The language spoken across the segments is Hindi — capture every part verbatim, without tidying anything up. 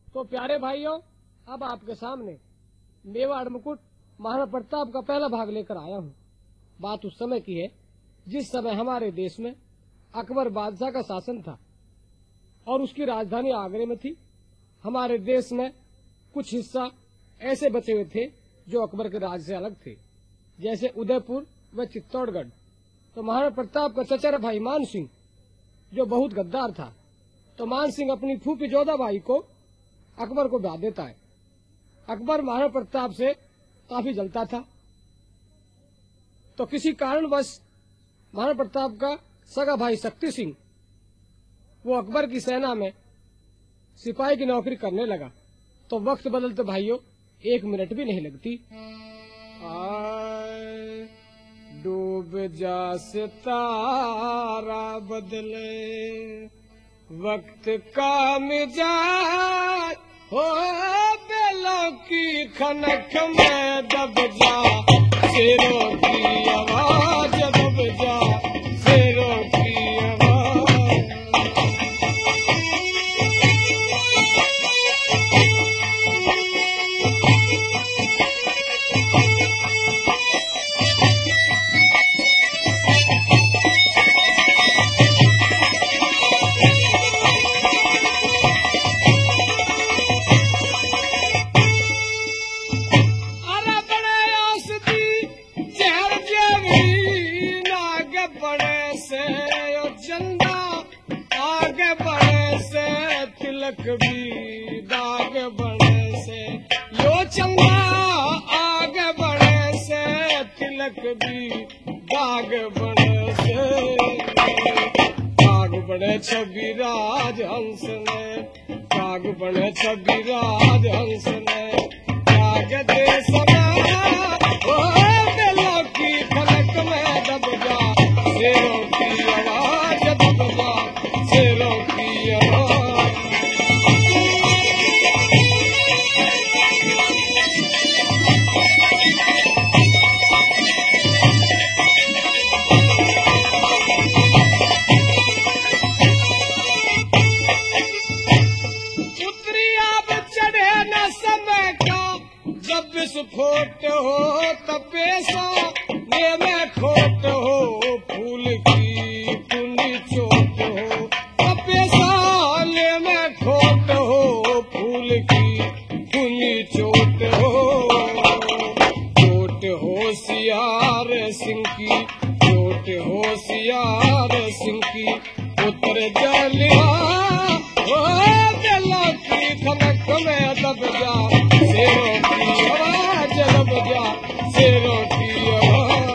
तो प्यारे भाइयों, अब आपके सामने मेवाड़ मुकुट महाराणा प्रताप का पहला भाग लेकर आया हूँ। बात उस समय की है जिस समय हमारे देश में अकबर बादशाह का शासन था और उसकी राजधानी आगरे में थी। हमारे देश में कुछ हिस्सा ऐसे बचे हुए थे जो अकबर के राज से अलग थे, जैसे उदयपुर व चित्तौड़गढ़। तो महाराणा प्रताप का चचेरा भाई मान सिंह जो बहुत गद्दार था, तो मान सिंह अपनी फूफी जोधा भाई को अकबर को ब्याह देता है। अकबर महाराणा प्रताप से काफी जलता था, तो किसी कारणवश महाराणा प्रताप का सगा भाई शक्ति सिंह वो अकबर की सेना में सिपाही की नौकरी करने लगा। तो वक्त बदलते भाइयों एक मिनट भी नहीं लगती। आए डूब जा सितारा बदले वक्त का मिजाज हो, बेलों की खनक में दब जा, शेरों की आवाज दब जा, शेरों की आवाज। भी दाग बढ़े से यो चंदा, आगे बढ़े से तिलक भी दाग बढ़े से। दाग बढ़े छवि राज हंस ने, दाग बढ़े छवि राज हंस ने, त्याग दे सदा ओ दिलों की खनक में दब जा, शेरों की आवाज दब जा, शेरों की आवाज। विस्फोट हो तपेसा ये में खोट हो, फूल की कुंडी चोट हो तपेसा ये में खोट हो, फूल की कुंडी चोट हो। चोट होशियार सिंह की, चोट होशियार सिंह की, उतर जलिया ओ दिलों की खनक में दब जा, शेरों की आवाज दब जा, शेरों की आवाज।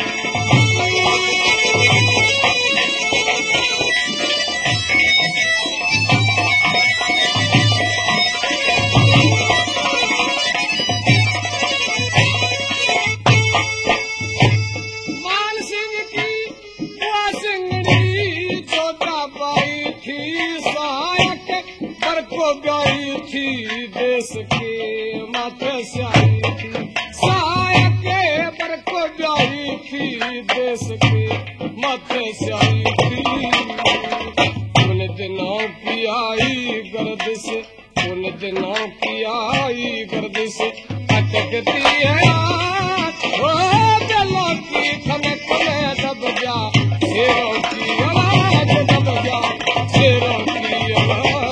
मान सिंह की बुआ सिंगड़ी जोधा बाई थी सहायक, पर को गाई थी देश के माथे से आई थी, सहायक पर को गाई थी देश के माथे से आई थी। उन दिनों की आई गर्दिश, उन दिनों की आई गर्दिश अटकती है ओ दिलों की खनक में दब जा, शेरों की आवाज दब जा, शेरों की आवाज।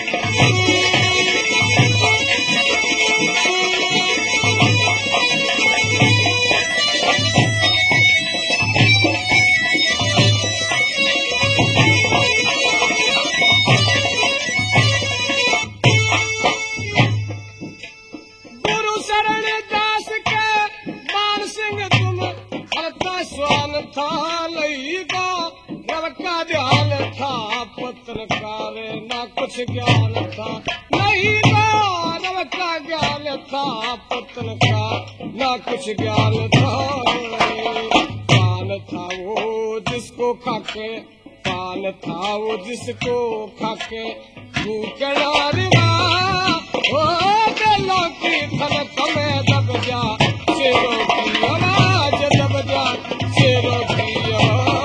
पत्रकार ना कुछ ज्ञान था, नहीं मानव का ज्ञान था, पत्रकार ना कुछ ज्ञान था। पान था वो जिसको खाके, पान था वो जिसको खाके भूखड़ा रिवा ओ दिलों की खनक में दब जा, शेरों की आवाज दब जा, शेरों की आवाज।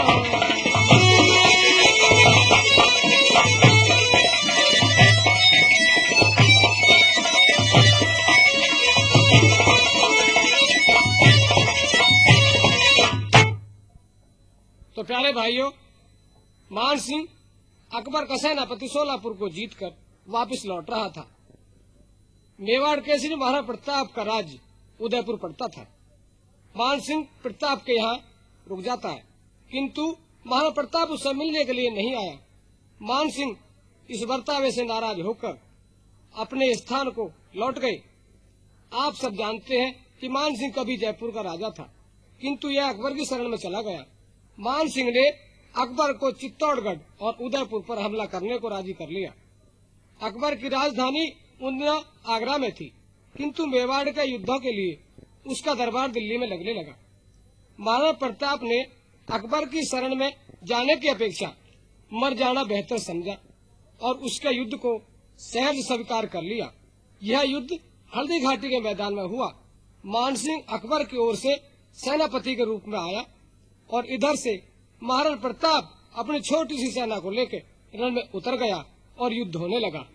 भाइयों, मान सिंह अकबर का सेनापति सोलापुर को जीतकर वापस लौट रहा था। मेवाड़ केसरी महाराणा प्रताप का राज्य उदयपुर पड़ता था। मान सिंह प्रताप के यहाँ रुक जाता है, किंतु महाराणा प्रताप उससे मिलने के लिए नहीं आया। मान सिंह इस बर्तावे से नाराज होकर अपने स्थान को लौट गए। आप सब जानते हैं कि मान सिंह कभी जयपुर का राजा था, किंतु यह अकबर की शरण में चला गया। मान सिंह ने अकबर को चित्तौड़गढ़ और उदयपुर पर हमला करने को राजी कर लिया। अकबर की राजधानी उन दिनों आगरा में थी, किंतु मेवाड़ के युद्धों के लिए उसका दरबार दिल्ली में लगने लगा। महाराणा प्रताप ने अकबर की शरण में जाने की अपेक्षा मर जाना बेहतर समझा और उसके युद्ध को सहज स्वीकार कर लिया। यह युद्ध हल्दी घाटी के मैदान में हुआ। मान सिंह अकबर की ओर से सेनापति के रूप में आया और इधर से महाराणा प्रताप अपनी छोटी सी सेना को लेकर रण में उतर गया और युद्ध होने लगा।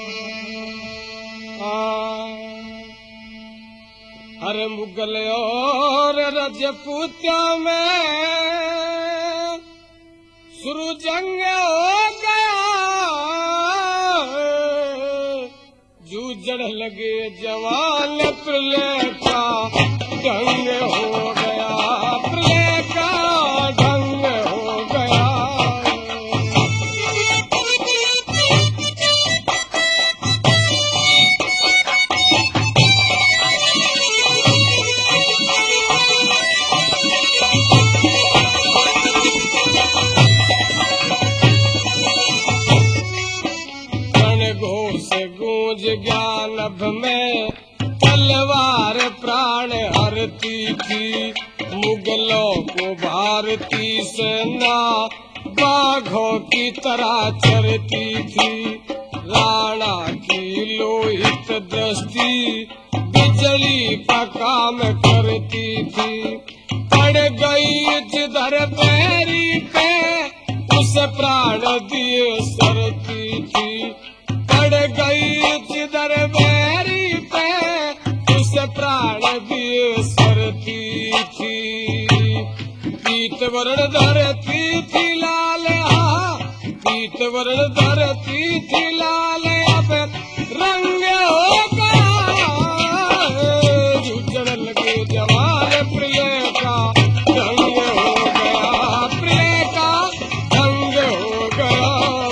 अरे मुगल और रजपूतियों में शुरू जंग हो गया, जूझड़ लगे जवान प्रलय का ढंग हो गया, प्रलय का ढंग हो गया। ज्ञानभ में तलवार प्राण हरती थी, मुगलों को भारती सेना बाघों की तरह चरती थी। राणा की लोहित दृष्टि बिजली का काम करती थी, पड़ गई जिधर पैरी पे उसे प्राण दिए सरती थी, पड़ गई जिधर बैरी पे उसे प्राण दिए सरती थी। पीत वर्ण धरती थी लाल, हा पीत वर्ण धरती थी लाल, अब रंग हो गया, जूझड़ लगे जवान प्रलय का रंग हो गया, प्रलय का रंग हो गया।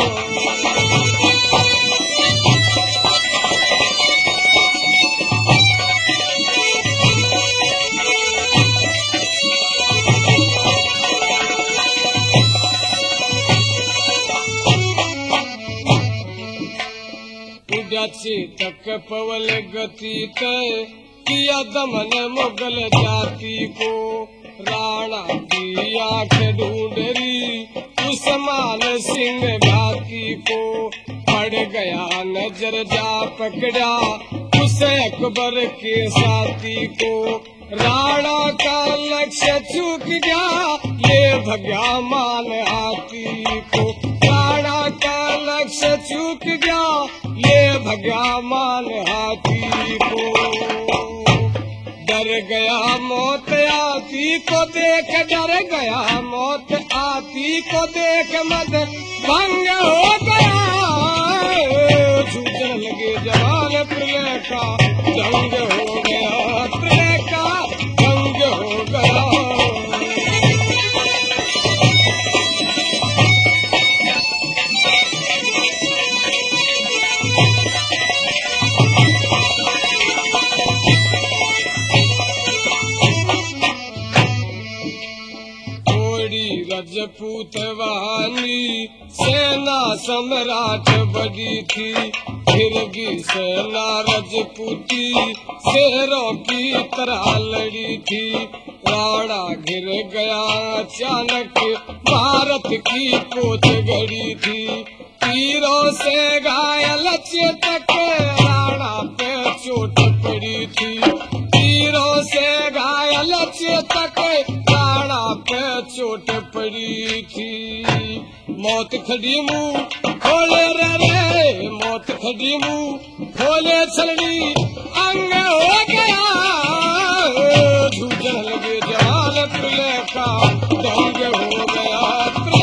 तक पवल गति तय किया दमन मुगल जाति को, राणा की आंख ढूंढरी उस मान सिंह घाती को, पड़ गया नजर जा पकड़ा उसे अकबर के साथी को। राणा का लक्ष्य चूक गया ले भगा मान हाथी को, राणा का लक्ष्य चूक गया ये भगा मान हाथी को। डर गया मौत आती को देख, डर गया मौत आती को देख, मद भंग हो गया, जूझड़ लगे जवान प्रलय का ढंग हो गया, प्रलय का ढंग हो गया। रजपूत वानी सेना सम्राट बड़ी थी, फिर भी सेना रजपूती शेरों की तरह लड़ी थी। राणा घिर गया अचानक भारत की कोच गड़ी थी, तीरों से घायल चेतक राणा पे चोट पड़ी थी, तीरों से घायल चेतक राणा पे चोट पड़ी थी। मौत खड़ी मुंह खोले रे रे, मौत खड़ी मुंह खोले छलनी अंग हो गया, जूझड़ लगे जवान प्रलय का ढंग हो गया।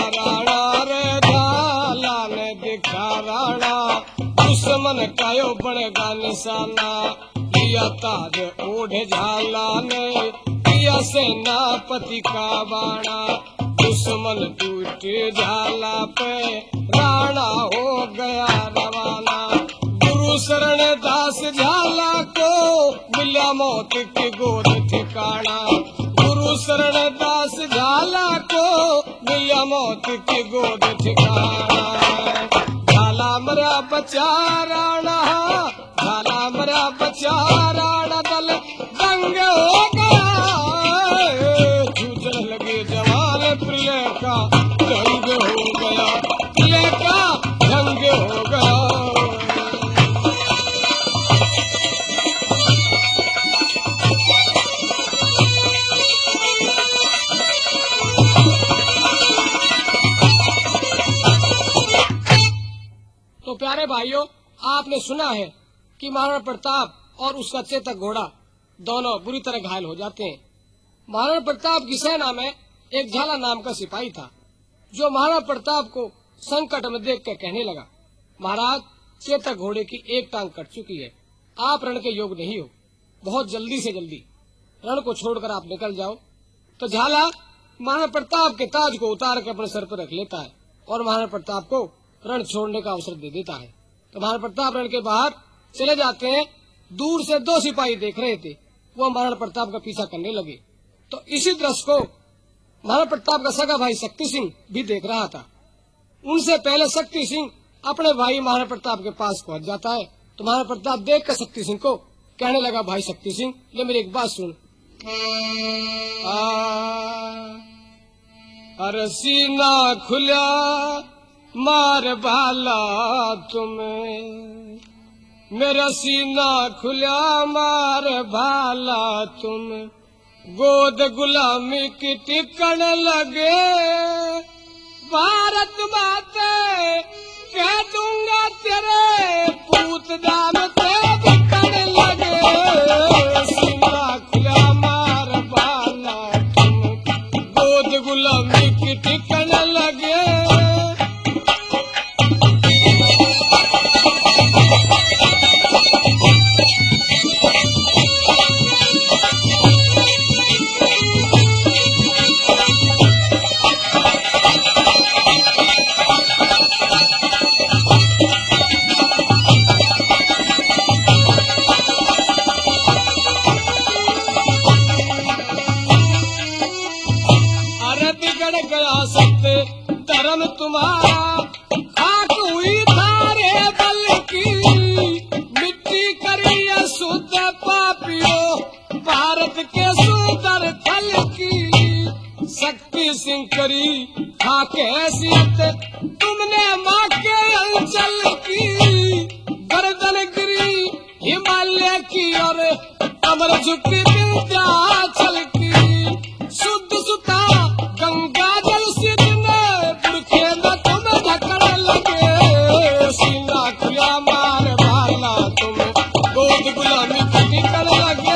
राणा रे झाला ने दिखा राणा दुश्मन कायो बनेगा निशाना लिया ताज ओढ़ झाला ने किया सेनापति का बाणा दुश्मन टूटे झाला पे राणा हो गया रवाना गुरु शरण दास झाला को मिला मौत की गोद ठिकाना गुरु शरण दास झाला को मिला मौत की गोद ठिकाना झाला मरा बचा राणा झाला मरा बचा राणा दल दंग हो गया जूझने लगे जवान प्रिय का ढंग हो गया प्रिय का ढंग हो गया। तो प्यारे भाइयों, आपने सुना है कि महाराणा प्रताप और उसका चेतक घोड़ा दोनों बुरी तरह घायल हो जाते हैं। महाराणा प्रताप की सेना में एक झाला नाम का सिपाही था जो महाराणा प्रताप को संकट में देख कर कहने लगा, महाराज चेतक घोड़े की एक टांग कट चुकी है, आप रण के योग नहीं हो, बहुत जल्दी से जल्दी रण को छोड़कर आप निकल जाओ। तो झाला महाराणा प्रताप के ताज को उतार कर अपने सर पर रख लेता है और महाराणा प्रताप को रण छोड़ने का अवसर दे देता है। तो महाराणा प्रताप रण के बाहर चले जाते हैं। दूर से दो सिपाही देख रहे थे, वो महाराणा प्रताप का पीछा करने लगे। तो इसी दृश्य को महाराणा प्रताप का सगा भाई शक्ति सिंह भी देख रहा था। उनसे पहले शक्ति सिंह अपने भाई महाराणा प्रताप के पास पहुंच जाता है। तो महाराणा प्रताप देख कर शक्ति सिंह को कहने लगा, भाई शक्ति सिंह, ले मेरी एक बात सुन। अरे सीना खुला मार भाला तुम्हें, मेरा सीना खुला मार भाला तुम, गोद गुलामी की टिकन लगे, भारत माते कह दूंगा तेरे पूत दाम ते बिकन लगे, सीना खुला मार भाला तुम, गोद गुलामी की टिकन लगे। धर्म तुम्हारा खाक हुई थारे बल की, मिट्टी करी शुद्ध पापियों भारत के सुंदर थल की, शक्ति सिंह करी खाक हैसियत तुमने माँ के अंचल की, गर्दन गिरी हिमालय की और कमर झुकी विंध्याचल की, शुद्ध सुता गंगा जल से सीना खुला मार भाला तुम, गोद गुलामी की टिकन लगे।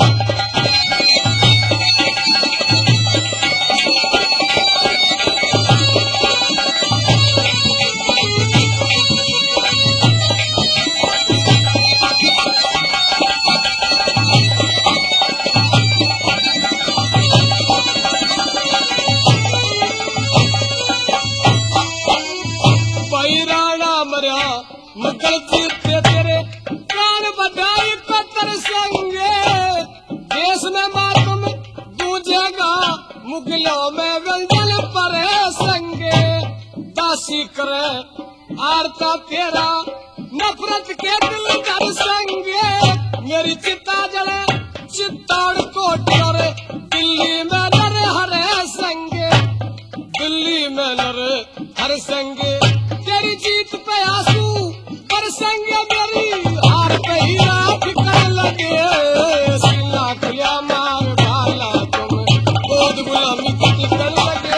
मुगल जीते तेरे प्राण बधाई कतर संगे, देश में मातम दूजेगा मुगलों में व्यंजन परे संगे, दासी करे आरता तेरा नफरत के दिल कर संगे, मेरी चिता जले चित्तौड़ कोट और दिल्ली में लड़ हरे संगे, दिल्ली में लड़ हर संगे, तेरी जीत पे आंसू पर संगे मेरी हार पे ही रात कर लगे, सीना खुला मार भाला तुम, गोद गुलामी की टिकन लगे।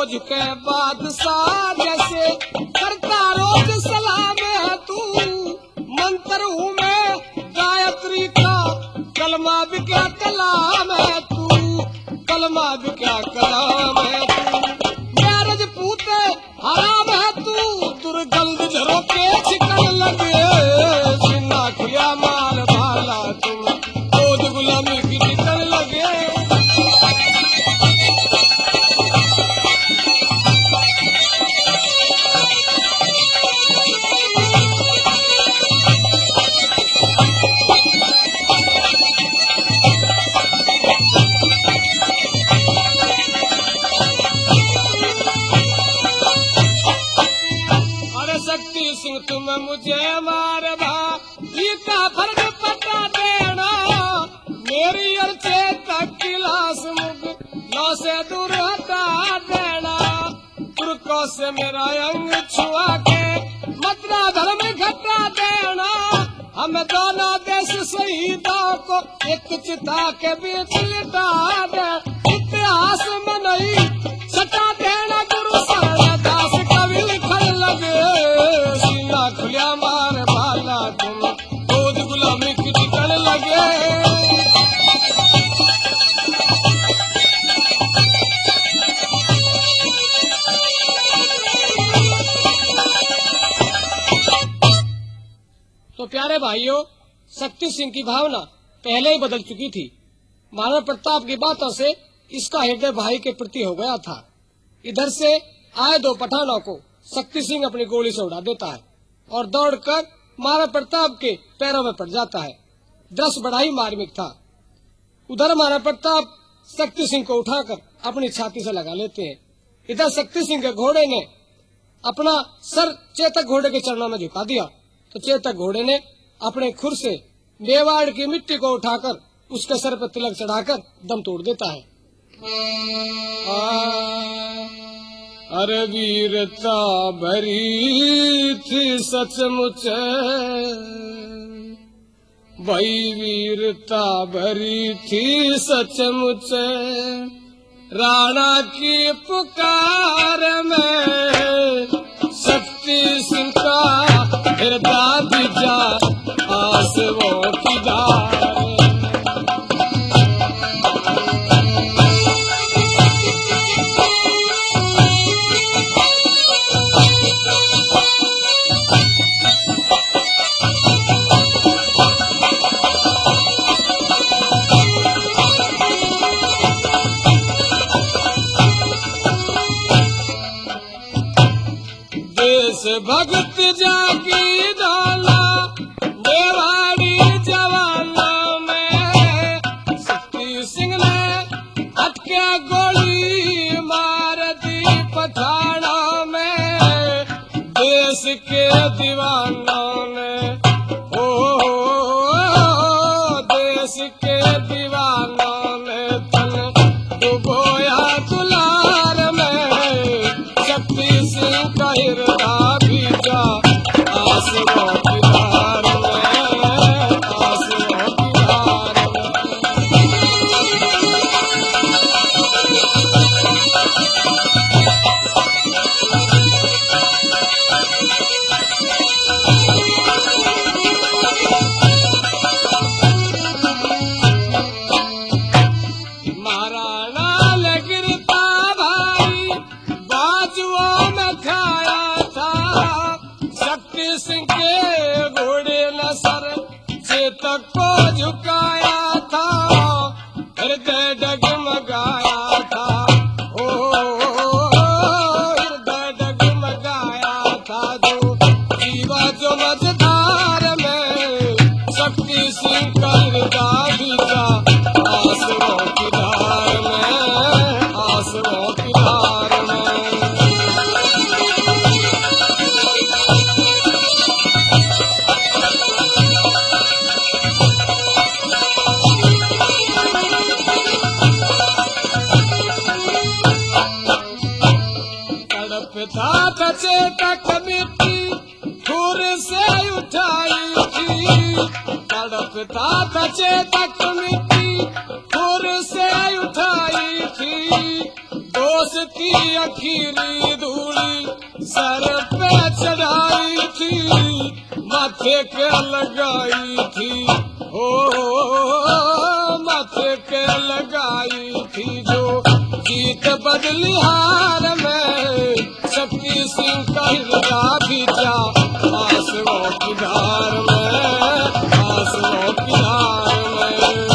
झुके बादशाह जैसे, करता रोज सलाम है तू, मंत्र हूँ मैं गायत्री का, कलमा भी क्या कलाम है तू, कलमा भी क्या कलाम है तू, मेरज पूते हराम है तू, दुर्गंध झरोके छिकन लगे, सीना खुला मार भाला तुम, रोज गुलामी की टिकन लगे। सिंह तुम मुझे मार भा, ये का फर्क पता देना, मेरी अर्चे तक गिलास मुग नौ से दूर हटा देना, तुर्कों से मेरा अंग छुआ के मथुरा धर्म घटा देना, हम दोनों देश शहीदों को एक चिता के बीच लिटा दे, इतिहास में नहीं सटा देना, गुरु शरणदास कवि लिखन लगे, खुलिया मार भाला तुम, रोज गुलामी की टिकन लगे। तो प्यारे भाइयों, शक्ति सिंह की भावना पहले ही बदल चुकी थी। महाराणा प्रताप की बातों से इसका हृदय भाई के प्रति हो गया था। इधर से आए दो पठानों को शक्ति सिंह अपनी गोली से उड़ा देता है और दौड़कर महाराणा प्रताप के पैरों में पड़ जाता है। दृश्य बड़ा ही मार्मिक था। उधर महाराणा प्रताप शक्ति सिंह को उठाकर अपनी छाती से लगा लेते हैं। इधर शक्ति सिंह के घोड़े ने अपना सर चेतक घोड़े के चरणों में झुका दिया, तो चेतक घोड़े ने अपने खुर से मेवाड़ की मिट्टी को उठाकर उसके सर पर तिलक चढ़ाकर दम तोड़ देता है। अरे वीरता भरी थी सचमुच, भाई वीरता भरी थी सचमुच, राणा की पुकार में शक्ति सिंह का हृदय दिजा, आसवों की धार। भगत जागी डाला मेवाड़ी जवानों में, शक्ति सिंह ने हटके गोली मार दी पठानों में, देश के दीवानों ने ओ, देश के दीवानों ने तन डुबोया दुलार में, शक्ति सिंह का हृदय आसमां की धार में, आसमां की धार महाराणा ले गिरता भाई बाजुओं में खाया था, शक्ति सिंह के घोड़े ने सर चेतक को झुकाया था, हृदय डगमगाया था, ओ हृदय डगमगाया था, जो जीवा जो मझधार में, शक्ति सिंह का हृदय बीता आसुरों की धार में, आसुरों की धार में। था चेतक मिट्टी खुर से उठाई थी, तड़पता था चेतक मिट्टी खुर से उठाई थी, दोष की अखीरी धूली सर पे चढ़ाई थी, माथे के लगाई थी, हो माथे के लगाई थी, जो जीत बदली हार में शक्ति सिंह का हिलता भी जा आसमां की धार में, आसमां की धार में।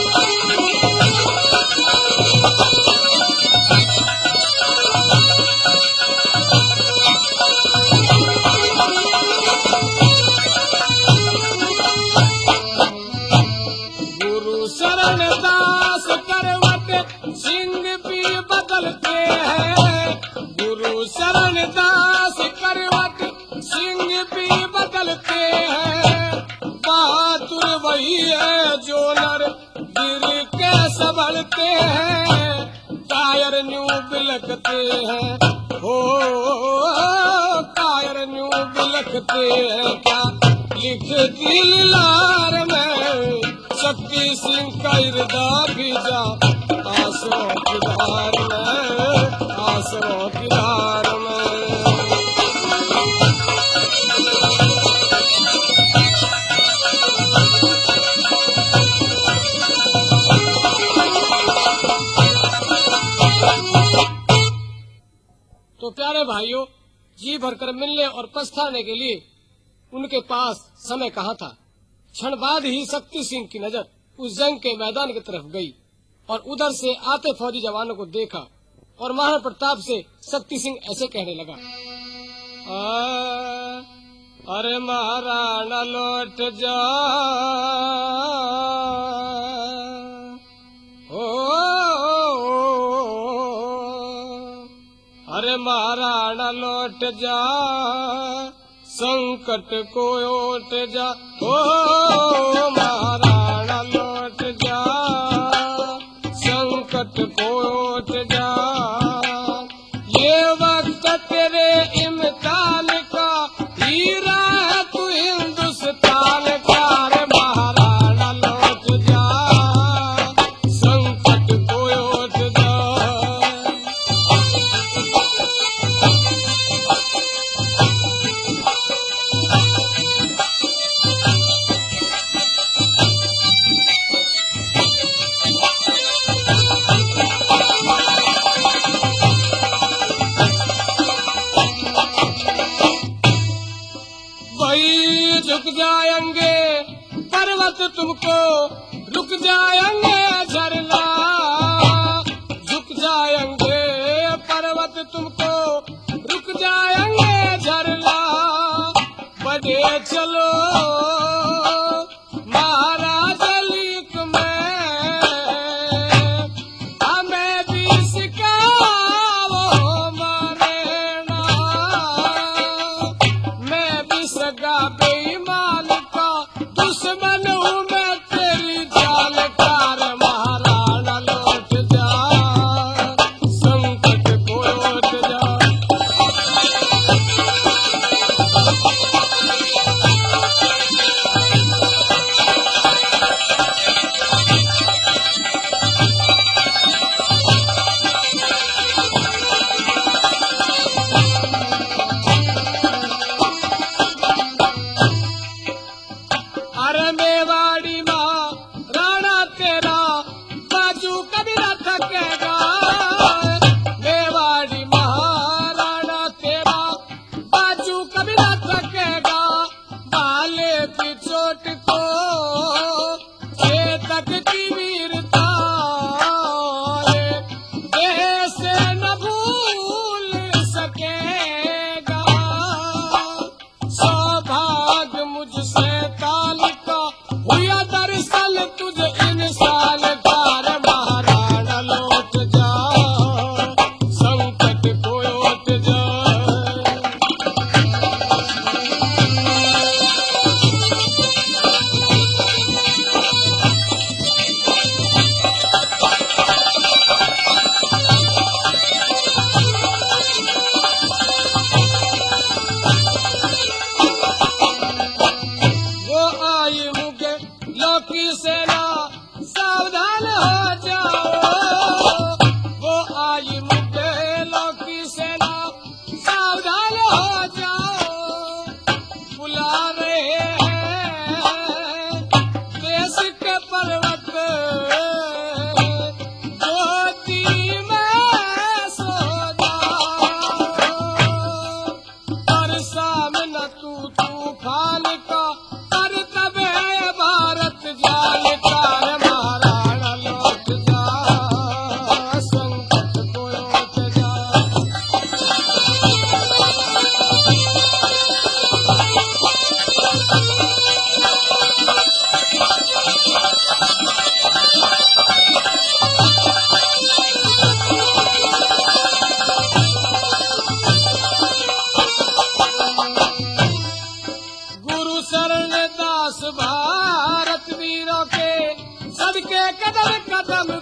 गुरु शरण दास करवट सिंह भी बदलते हैं, गुरु शरण दास करवट सिंह भी बदलते हैं, बहादुर वही है जो नर गिर के संभलते हैं, कायर न्यू बिलखते हैं, हो कायर न्यू बिलखते हैं, क्या लिख दिल लार में शक्ति सिंह का हृदय भी जा आसरों की धार में, आसरों की धार में। तो प्यारे भाइयों, जी भरकर मिलने और पछताने के लिए उनके पास समय कहाँ था। क्षण बाद ही शक्ति सिंह की नजर उस जंग के मैदान की तरफ गई और उधर से आते फौजी जवानों को देखा और महाराणा प्रताप से शक्ति सिंह ऐसे कहने लगा, आ, अरे महाराणा लौट जा, ओ, अरे महाराणा लौट जा, संकट को ओट जा, ओ महाराणा लौट जा, संकट को ओट जा, ये वक्त तेरे इम्तिहान का, हीरा है तू हिंदुस्तान का, रे महाराणा लौट जा, संकट को ओट जा। झुक जाएंगे पर्वत तुमको, रुक जाएंगे झरना, झुक जाएंगे पर्वत तुमको, रुक जाएंगे झरना, बढ़े चलो महाराज लीक में, हमें भी सिखाओ मारेना, मैं भी सगा बेईमान का दुश्मन हूँ, मैं तेरी जान का, रे महाराणा लौट जा, संकट को लौट जा। अरे मेवाड़ी माँ राणा तेरा बाजू कभी न थकेगा, मेवाड़ी महाराणा तेरा बाजू कभी न थकेगा, बाले की चोट को चेतक की वीरता, देह से न भूल सकेगा, सौभाग्य मुझसे ताल का हुआ दरअसल तुझ इंसान का, रे महाराणा लौट जा, संकट को लौट जा। वो आई मुझे लौकी सेना, सावधान हो जाओ, वो आई मुझे कदम कदम